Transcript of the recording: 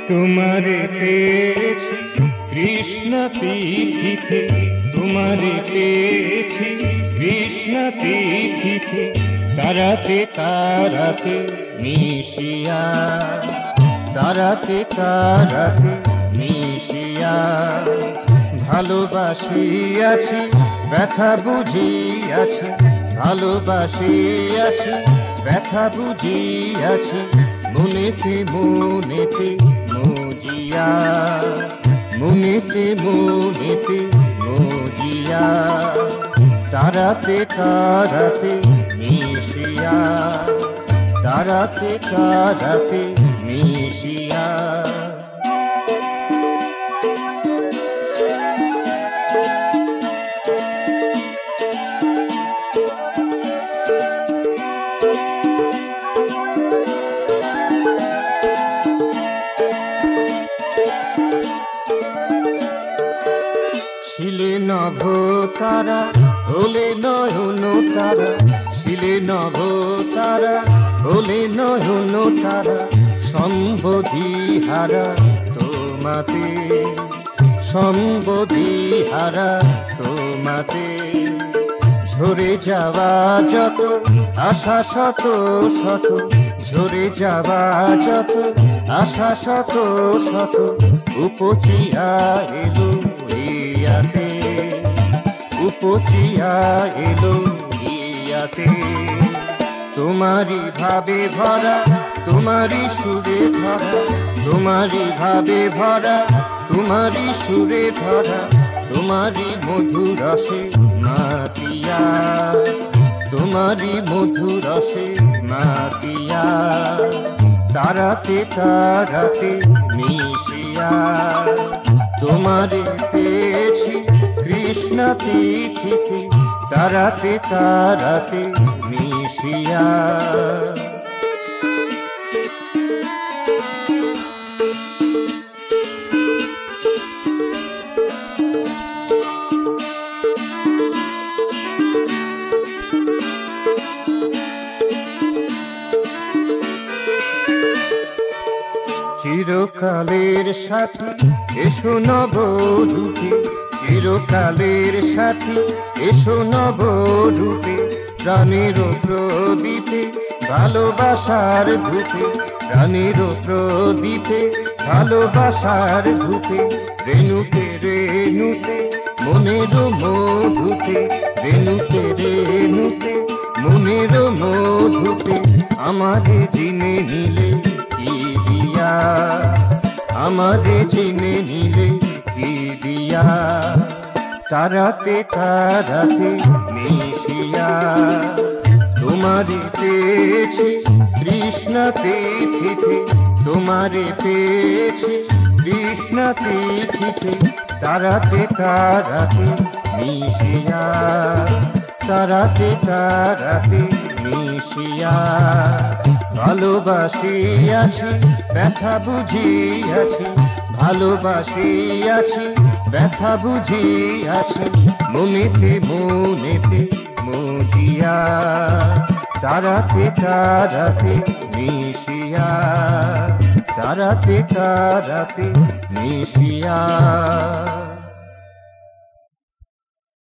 তোমারে পেয়েছি কৃষ্ণ তিথিতে, তোমারে পেয়েছি কৃষ্ণ তিথিতে, তারাতে তারাতে মিশিয়া, তারাতে তারাতে মিশিয়া। ভালোবাসিয়াছি ব্যথা বুঝিয়াছি, ভালোবাসিয়াছি ব্যথা বুঝিয়াছি, মনেতে মনেতে মজিয়া, মনেতে মনেতে মজিয়া। তারাতে তারাতে মিশিয়া, তারাতে তারাতে মিশিয়া। ছিলে নভ তারা হলে নয়ন তারা, ছিলে নভ তারা হলে নয়ন তারা, সম্বোধি হারা তোমাতে, সম্বোধি হারা তোমাতে। ঝরে যাওয়া যত আশা শত শত, ঝরে যাওয়া যত আশা শত শত, উপচিয়া এলো ইয়াতে, উপচিয়া এলো ইয়াতে। তোমারি ভাবে ভরা, তোমারি সুরে ধরা, তোমারি ভাবে ভরা, তোমারি সুরে ধরা, তোমারি মধুর রসে মাতিয়া, তোমারি মধুর রসে মাতিয়া। তারাতে তারাতে মিশিয়া, তোমারে পেয়েছি কৃষ্ণ তিথিতে, তারাতে তারাতে মিশিয়া। চিরকালের সাথী এসো নবরূপে, চিরকালের সাথী এসো নবরূপে, প্রাণের প্রদীপে ভালোবাসার ধূপে, প্রাণের প্রদীপে ভালোবাসার ধূপে। রেণুতে রেণুতে মনের মধুতে, রেণুতে রেণুতে মনের মধুতে, আমারে চিনে নিলে কি দিয়া, আমারে চিনে নিলে কি দিয়া। তারাতে তারাতে মিশিয়া, তোমারে পেয়েছি কৃষ্ণ তিথিতে, তোমারে পেয়েছি কৃষ্ণ তিথিতে, তারাতে তারাতে মিশিয়া, তারাতে তারাতে মিশিয়া। ভালোবাসিয়াছি ব্যথা বুঝিয়াছি, ভালোবাসিয়াছি ব্যথা বুঝিয়াছি, মনেতে মনেতে মজিয়া। তারাতে তারাতে মিশিয়া, তারাতে তারাতে মিশিয়া।